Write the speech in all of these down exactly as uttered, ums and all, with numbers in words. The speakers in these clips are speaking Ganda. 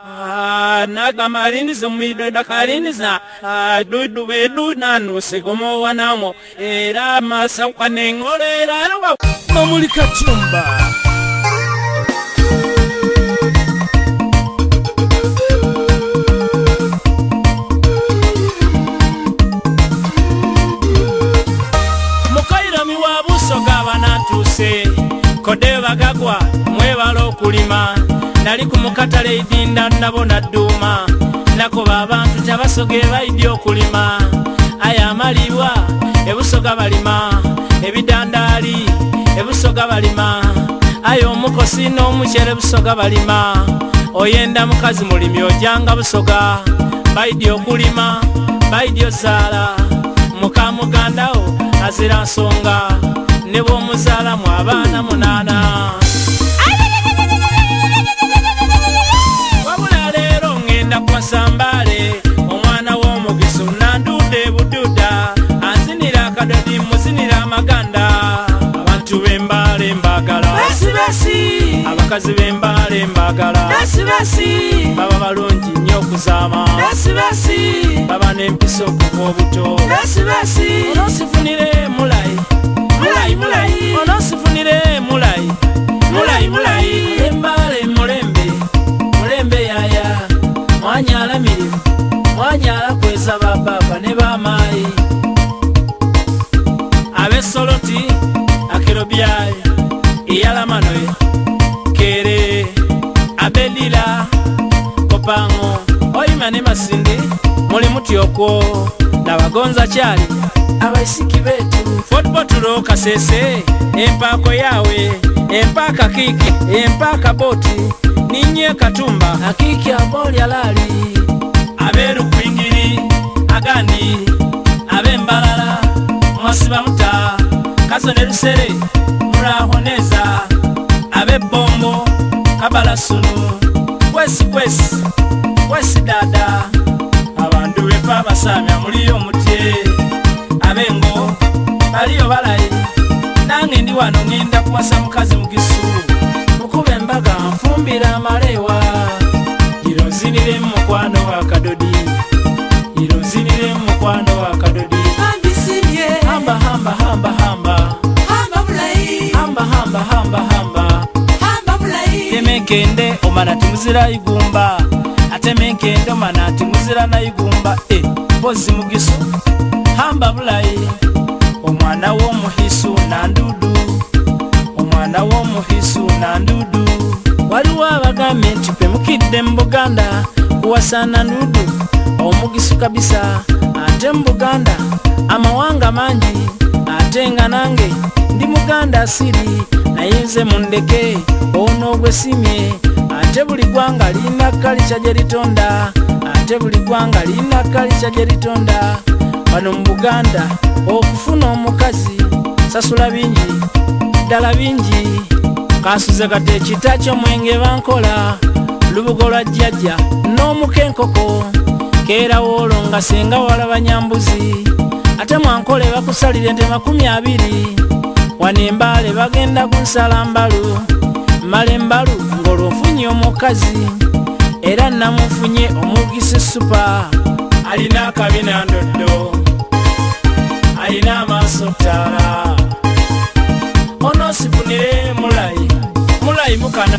nagamba alindiza omwidda kalindiza dudu bedu nanuse gomo wanamo era masa kwanengolera Mamuli Katumba. Mukaira miwa busoga banatuse kode bagagwa mwebalo kulima nali kumukatale idinda nabona duma nako babantu tabasoge baidi okulima aya maliwa ebusoga balima ebidandali ebusoga balima ayo mukosi no muchere busoga balima oyenda mukazi mulimi ojanga busoga baidi okulima baidi osala mukamugandao azira nsonga nebo muzala mu abana munana wabula lero ngenda kwa sambale omwana w'omugisu nandude bududa anzinira akadodi muzinira amaganda abantu b'embale mbagala Besi besi. abakazi b'embale mbagala Besi besi. baba balungi nnyo okuzaama Besi besi. baba n'empisa okuva obuto Besi besi. onosifunire mulayi mulayi mulayi onosifunire mulayi mulayi mulayi embale mulembe mulembe yaya mwanyala mirimu mwanyala kweza bababa ne bamayi abesoloti akerobyayi iyalamanoye kere abelila kopango oyima ne masindi muli mutyokwo nabagonza kyali abaisiki betu fotbotulo kasese empako yawe empaka kiki empaka boti ninye katumba akiki aboli alali aberu kwingiri agandi abembalala mwasiba muta kazone lusere murahoneza abebombo kabala sunu kwesi kwesi kwesi dada abantu bepa basamya muliyo mutye abengo baliyo balayi nange ndi wano ngenda kuwasa mukazi mugisu mukube embaga nfumbira amalewa irozinire mukwano wa kadodi irozinire mukwano wa kadodi Ambisibye. hamba hamba hamba hamba Hamba bulayi. hamba hamba hamba hamba Hamba bulayi. temekende omana timuzira igumba atemekende omana timuzira na igumba e pozi mugisu hamba bulayi omwana w'omuhisu nandudu omwana w'omuhisu nandudu waliwo abagambe nti pemukidde mu Buganda kuwasana nudu omugisu kabisa ate mu Buganda amawanga mangi ate nga nange ndi Muganda asiri naye nze mundeke ono gwe simye ate buli gwanga lina kalicha gye litonda ate buli gwanga lina kalicha gye litonda bano mu Buganda okufuna omukazi sasula bingi ddala bingi kasuze kate ekita ky'omwenge bankola lubugo lwa jjajja n'omukenkoko keera woolo nga senga walaba nyambuzi ate mwankole bakusalira ente makumi abiri wano embale bagenda kunsala mbalu mala embalu ng'olwo nfunye omukazi era namufunye omugisi supa alina akabina ndoddo alina amaaso ttaala onosifunire mulayi mulayi mukana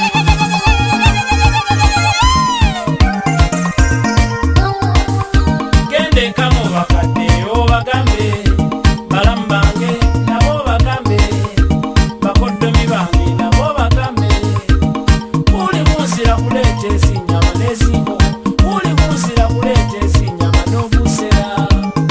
gende nkamu bakadde obagambe balamu bange nabo bagambe bakoddomi bange nabo bagambe uli munzira kuleeta ezinyama n'ezingo uli munzira kuleeta ezinyama n'obusera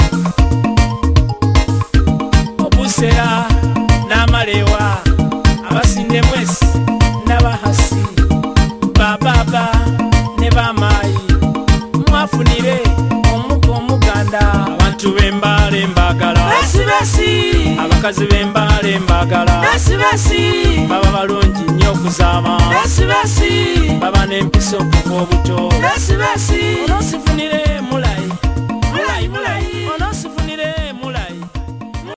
obusera n'amalewa abasinde mwesi n'abahasi bababa ne bamayi mwafunire omuka omuganda abantu b'embale mbagala Besi besi. abakazi b'embale mbagala Besi besi. baba balungi nnyo okuzaama Besi besi. baba n'empisa okuva obuto Besi besi. onosifunire